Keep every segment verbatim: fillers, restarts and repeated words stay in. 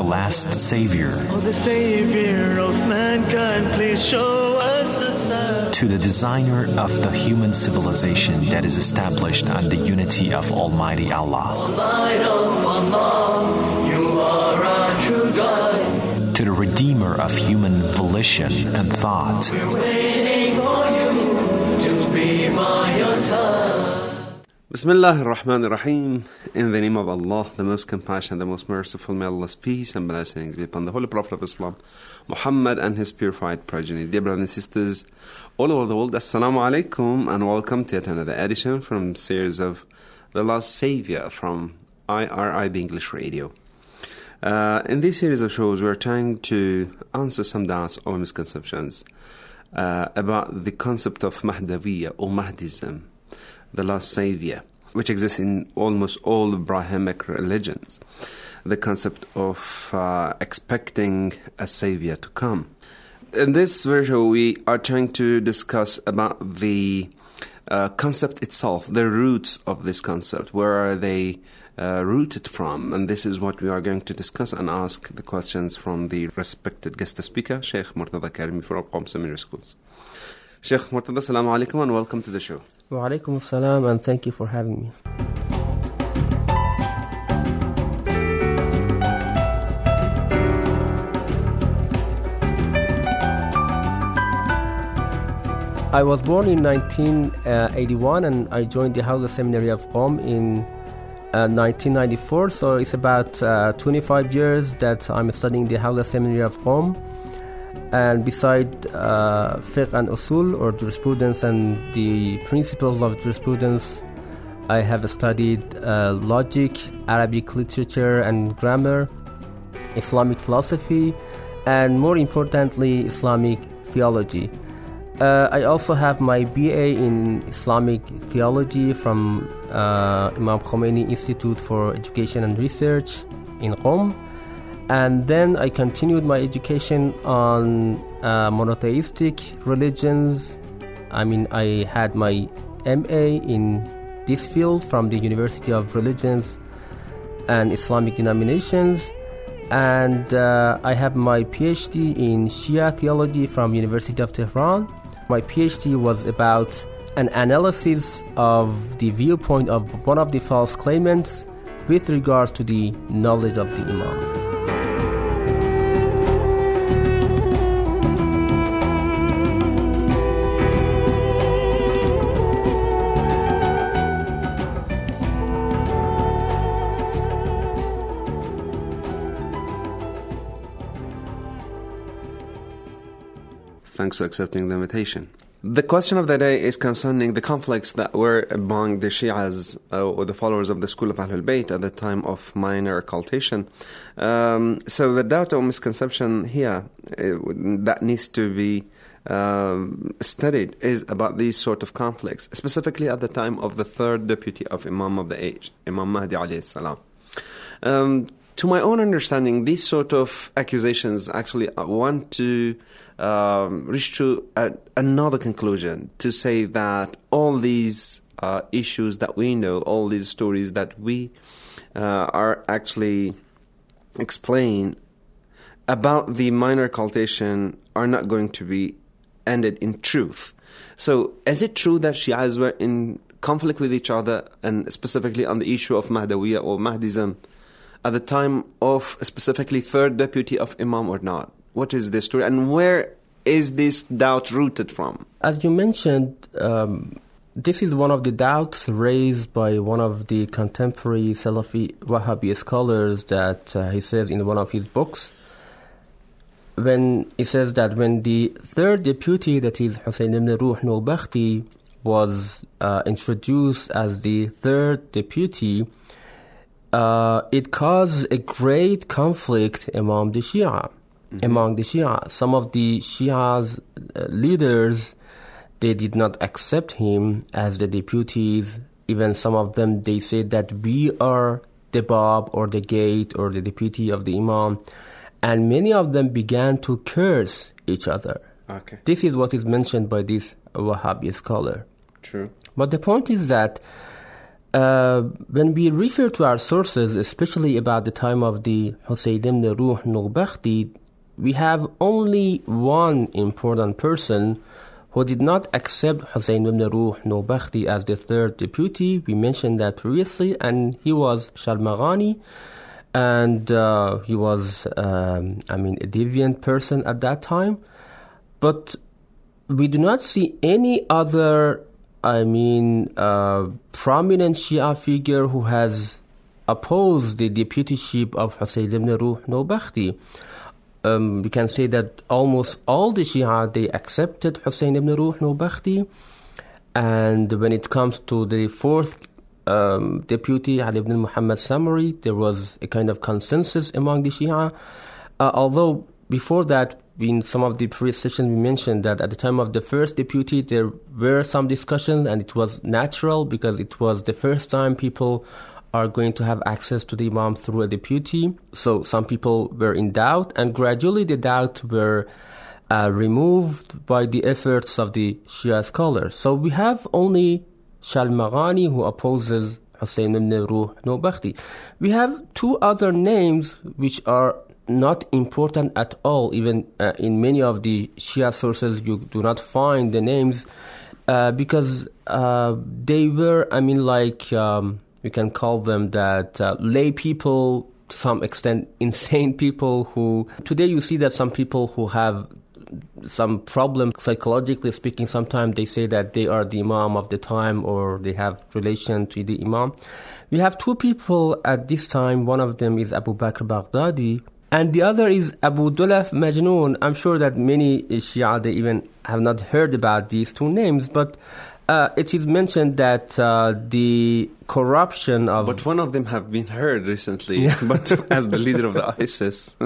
last Savior. Oh, the Savior of mankind, please show us a sign. To the designer of the human civilization that is established on the unity of Almighty Allah. Light of Allah, you are our true guide. To the redeemer of human volition and thought. We're waiting for you to be by your side. Bismillah ar-Rahman ar-Rahim. In the name of Allah, the most compassionate, the most merciful, may Allah's peace and blessings be upon the Holy Prophet of Islam, Muhammad and his purified progeny. Dear brothers and sisters all over the world, Assalamu alaikum and welcome to yet another edition from the series of The Last Savior from I R I B English Radio. Uh, in this series of shows, we're trying to answer some doubts or misconceptions uh, about the concept of Mahdawiyya or Mahdism, the last savior, which exists in almost all Abrahamic religions. The concept of uh, expecting a savior to come. In this version, we are trying to discuss about the uh, concept itself, the roots of this concept. Where are they uh, rooted from? And this is what we are going to discuss and ask the questions from the respected guest speaker, Sheikh Murtada Karimi from Qom Seminary Schools. Sheikh Murtada, assalamu alaikum and welcome to the show. Wa alaikum assalam and thank you for having me. I was born in nineteen eighty-one and I joined the Hawza Seminary of Qom in uh, nineteen ninety-four, so it's about uh, twenty-five years that I'm studying the Hawza Seminary of Qom. And beside uh, fiqh and usul, or jurisprudence and the principles of jurisprudence, I have studied uh, logic, Arabic literature and grammar, Islamic philosophy, and more importantly, Islamic theology. Uh, I also have my B A in Islamic theology from uh, Imam Khomeini Institute for Education and Research in Qom. And then I continued my education on uh, monotheistic religions. I mean, I had my M A in this field from the University of Religions and Islamic Denominations. And uh, I have my PhD in Shia theology from University of Tehran. My PhD was about an analysis of the viewpoint of one of the false claimants with regards to the knowledge of the Imam. Thanks for accepting the invitation. The question of the day is concerning the conflicts that were among the Shias uh, or the followers of the school of Ahlul Bayt at the time of minor occultation. Um, so the doubt or misconception here uh, that needs to be um, studied is about these sort of conflicts, specifically at the time of the third deputy of Imam of the age, Imam Mahdi alayhi salam. Um, to my own understanding, these sort of accusations actually want to um, reach to a, another conclusion, to say that all these uh, issues that we know, all these stories that we uh, are actually explain about the minor occultation are not going to be ended in truth. So is it true that Shias were in conflict with each other, and specifically on the issue of Mahdawiyya or Mahdism, at the time of specifically third deputy of Imam or not? What is the story and where is this doubt rooted from? As you mentioned, um, this is one of the doubts raised by one of the contemporary Salafi Wahhabi scholars that uh, he says in one of his books. When he says that when the third deputy, that is Hussein ibn Ruh Nurbakhti, was uh, introduced as the third deputy, Uh, it caused a great conflict among the Shia. Mm-hmm. Among the Shia, some of the Shia's uh, leaders, they did not accept him as the deputies. Even some of them, they said that we are the Bab or the gate or the deputy of the Imam. And many of them began to curse each other. Okay. This is what is mentioned by this Wahhabi scholar. True. But the point is that Uh, when we refer to our sources, especially about the time of the Husayn ibn Ruh Nurbakhti, we have only one important person who did not accept Husayn ibn Ruh Nurbakhti as the third deputy. We mentioned that previously, and he was Shalmaghani, and uh, he was, um, I mean, a deviant person at that time. But we do not see any other, I mean, uh, prominent Shia figure who has opposed the deputyship of Husayn ibn Ruh Nurbakhti. Um, we can say that almost all the Shia, they accepted Husayn ibn Ruh Nurbakhti. And when it comes to the fourth um, deputy, Ali ibn Muhammad Samari, there was a kind of consensus among the Shia. Uh, although before that, in some of the previous sessions, we mentioned that at the time of the first deputy, there were some discussions, and it was natural because it was the first time people are going to have access to the Imam through a deputy. So some people were in doubt, and gradually the doubt were uh, removed by the efforts of the Shia scholars. So we have only Shalmaghani who opposes Husayn ibn Ruh Nurbakhti. We have two other names which are not important at all. Even uh, in many of the Shia sources, you do not find the names uh, because uh, they were, I mean, like, um, we can call them that uh, lay people, to some extent insane people who, today you see that some people who have some problem psychologically speaking, sometimes they say that they are the Imam of the time or they have relation to the Imam. We have two people at this time. One of them is Abu Bakr Baghdadi, and the other is Abu Dulaf Majnoon. I'm sure that many Shia, they even have not heard about these two names, but uh, it is mentioned that uh, the corruption of... But one of them have been heard recently, yeah. But as the leader of the ISIS.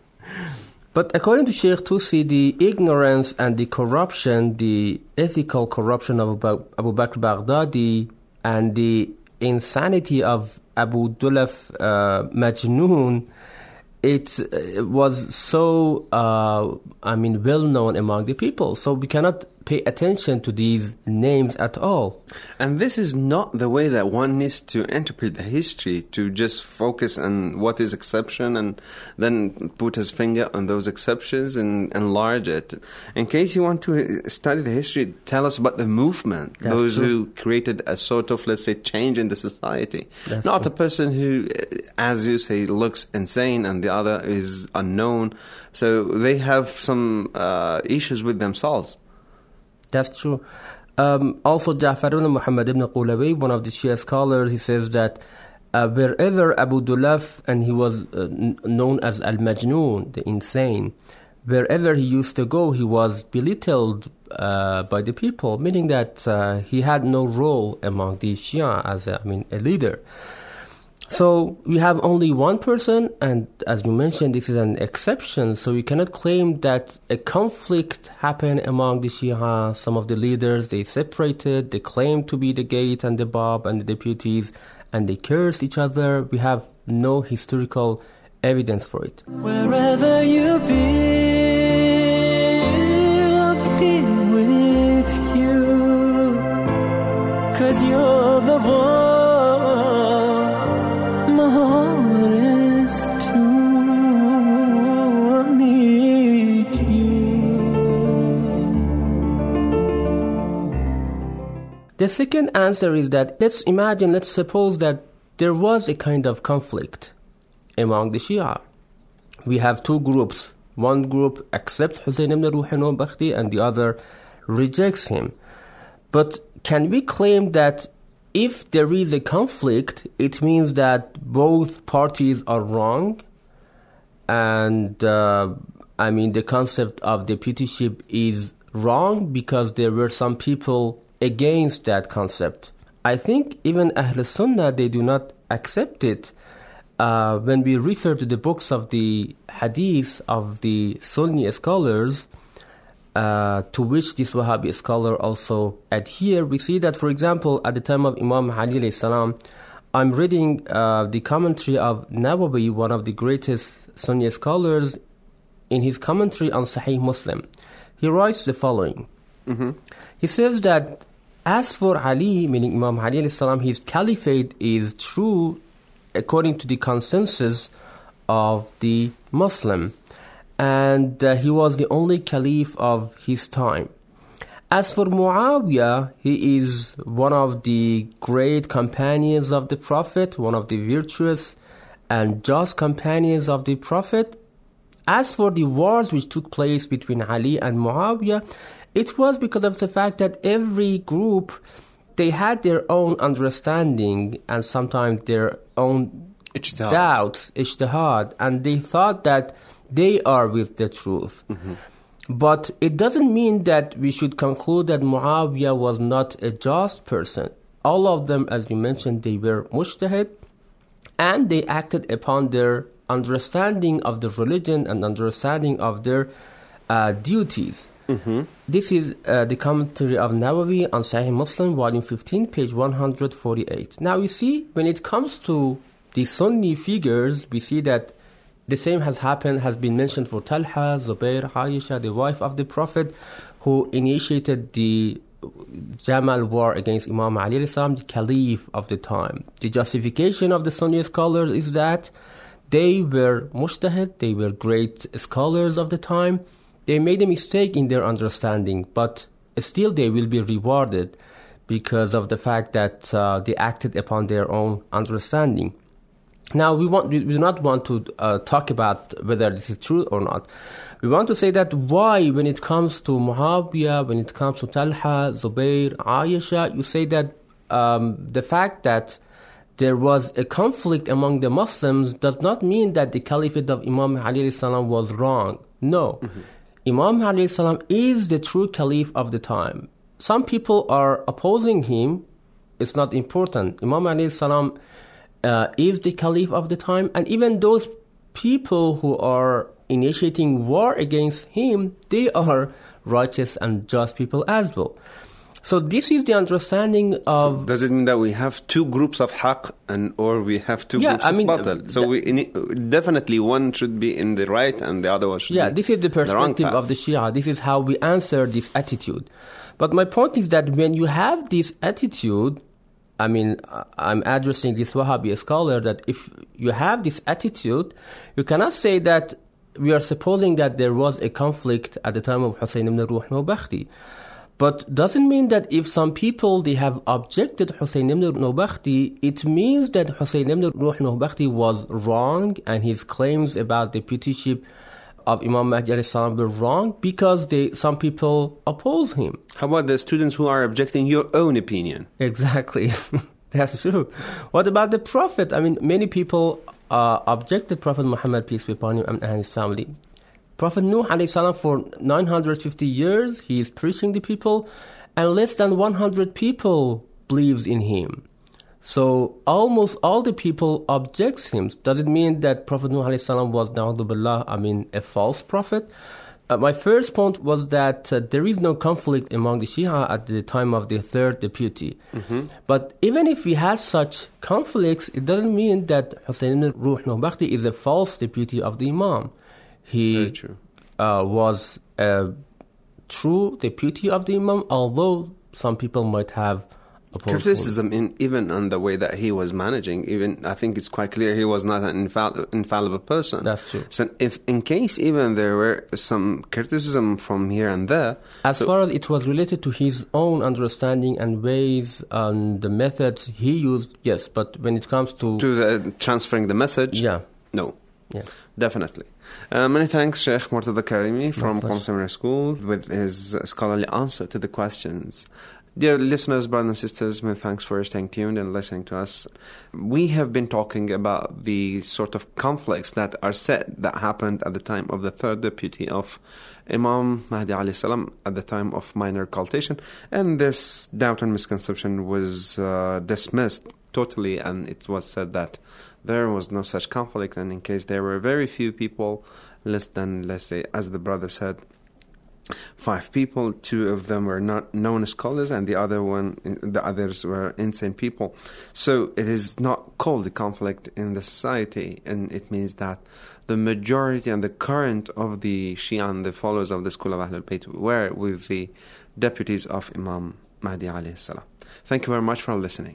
But according to Sheikh Tusi, the ignorance and the corruption, the ethical corruption of Abu Bakr Baghdadi and the insanity of Abu Dulaf uh, Majnoon, it, it was so, uh, I mean, well known among the people. So we cannot pay attention to these names at all. And this is not the way that one needs to interpret the history, to just focus on what is exception and then put his finger on those exceptions and enlarge it. In case you want to study the history, tell us about the movement, That's those true. who created a sort of, let's say, change in the society. That's not true. A person who, as you say, looks insane and the other is unknown. So they have some uh, issues with themselves. That's true. Um, also, Ja'far ibn Muhammad ibn Qulawi, one of the Shia scholars, he says that uh, wherever Abu Dulaf, and he was uh, n- known as Al-Majnoon, the insane, wherever he used to go, he was belittled uh, by the people, meaning that uh, he had no role among the Shia as, a, I mean, a leader. So we have only one person, and as you mentioned, this is an exception. So we cannot claim that a conflict happened among the Shia. Some of the leaders, they separated, they claimed to be the Gate and the Bab and the deputies, and they cursed each other. We have no historical evidence for it. Wherever you be, I'll be with you, 'cause you're the one. The second answer is that let's imagine, let's suppose that there was a kind of conflict among the Shia. We have two groups. One group accepts Husayn ibn Ruh Nurbakhti and the other rejects him. But can we claim that if there is a conflict, it means that both parties are wrong? And, uh, I mean, the concept of deputyship is wrong because there were some people against that concept. I think even Ahl Sunnah, they do not accept it. Uh, when we refer to the books of the Hadith of the Sunni scholars, uh, to which this Wahhabi scholar also adhere, we see that, for example, at the time of Imam Ali alayhi salam, I'm reading uh, the commentary of Nawawi, one of the greatest Sunni scholars, in his commentary on Sahih Muslim. He writes the following. Mm-hmm. He says that as for Ali, meaning Imam Ali alayhi salam, his caliphate is true according to the consensus of the Muslim. And uh, he was the only caliph of his time. As for Muawiyah, he is one of the great companions of the Prophet, one of the virtuous and just companions of the Prophet. As for the wars which took place between Ali and Muawiyah, it was because of the fact that every group, they had their own understanding and sometimes their own Ijtihad. doubts, ijtihad, and they thought that they are with the truth. Mm-hmm. But it doesn't mean that we should conclude that Muawiyah was not a just person. All of them, as you mentioned, they were mujtahid, and they acted upon their understanding of the religion and understanding of their uh, duties. Mm-hmm. This is uh, the commentary of Nawawi on Sahih Muslim, volume fifteen, page one hundred forty-eight. Now, you see, when it comes to the Sunni figures, we see that the same has happened, has been mentioned for Talha, Zubair, Aisha, the wife of the Prophet, who initiated the Jamal war against Imam Ali alayhi salam, the caliph of the time. The justification of the Sunni scholars is that they were mujtahid, they were great scholars of the time. They made a mistake in their understanding, but still they will be rewarded because of the fact that uh, they acted upon their own understanding. Now, we want we do not want to uh, talk about whether this is true or not. We want to say that why, when it comes to Muawiyah, when it comes to Talha, Zubair, Aisha, you say that um, the fact that there was a conflict among the Muslims does not mean that the caliphate of Imam Ali alayhi salam was wrong. No. Mm-hmm. Imam Ali alayhi salam is the true caliph of the time. Some people are opposing him. It's not important. Imam Ali alayhi salam Uh, is the caliph of the time, and even those people who are initiating war against him, they are righteous and just people as well. So this is the understanding of... So does it mean that we have two groups of haqq and or we have two yeah, groups I mean, of batil? So we in, definitely one should be in the right and the other one should yeah, be this is the perspective the of the Shia. This is how we answer this attitude. But my point is that when you have this attitude, I mean, I'm addressing this Wahhabi scholar that if you have this attitude, you cannot say that we are supposing that there was a conflict at the time of Hussein ibn Ruh Nawbakhti. But doesn't mean that if some people, they have objected Hussein ibn Nawbakhti, it means that Hussein ibn Ruh Nawbakhti was wrong and his claims about the deputyship of Imam Mahdi alayhi salam were wrong because they some people oppose him. How about the students who are objecting your own opinion? Exactly. That's true. What about the Prophet? I mean, many people uh, objected Prophet Muhammad, peace be upon him, and his family. Prophet Nuh alayhi salam, for nine hundred fifty years, he is preaching the people, and less than one hundred people believes in him. So almost all the people objects him. Does it mean that Prophet Nuh alayhi salam was, na'udhu billah, I mean, a false prophet? Uh, my first point was that uh, there is no conflict among the Shia at the time of the third deputy. Mm-hmm. But even if we had such conflicts, it doesn't mean that Hussein ibn Ruh Nawbakhti is a false deputy of the Imam. He uh, was a true deputy of the Imam, although some people might have criticism in even on the way that he was managing. Even I think it's quite clear he was not an infall- infallible person. That's true. So if in case even there were some criticism from here and there, as so far as it was related to his own understanding and ways and the methods he used, yes. But when it comes to to the transferring the message, yeah, no, yeah, definitely. Uh, many thanks, Sheikh Murtada Karimi from Qom Seminary School, with his scholarly answer to the questions. Dear listeners, brothers and sisters, many thanks for staying tuned and listening to us. We have been talking about the sort of conflicts that are said that happened at the time of the third deputy of Imam Mahdi alayhi salam at the time of minor cultivation, and this doubt and misconception was uh, dismissed totally, and it was said that there was no such conflict, and in case there were very few people, less than, let's say, as the brother said, five people, two of them were not known scholars and the other one, the others were insane people. So it is not called a conflict in the society, and it means that the majority and the current of the Shia and the followers of the school of Ahlul Bayt were with the deputies of Imam Mahdi alayhi salam. Thank you very much for listening.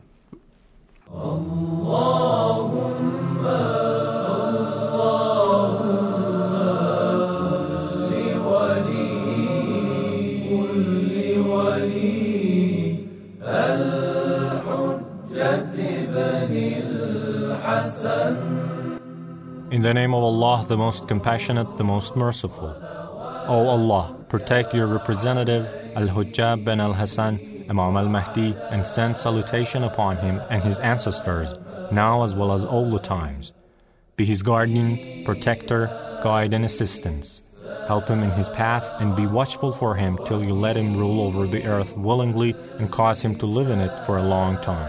In the name of Allah, the most compassionate, the most merciful. O Allah, protect your representative, Al-Hujjab bin al-Hassan, Imam al-Mahdi, and send salutation upon him and his ancestors, now as well as all the times. Be his guardian, protector, guide and assistance. Help him in his path and be watchful for him till you let him rule over the earth willingly and cause him to live in it for a long time.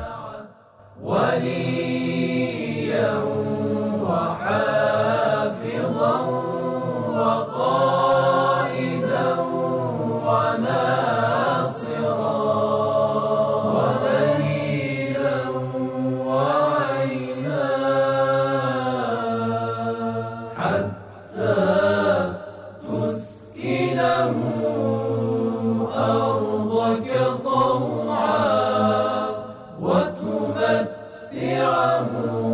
وتمتعه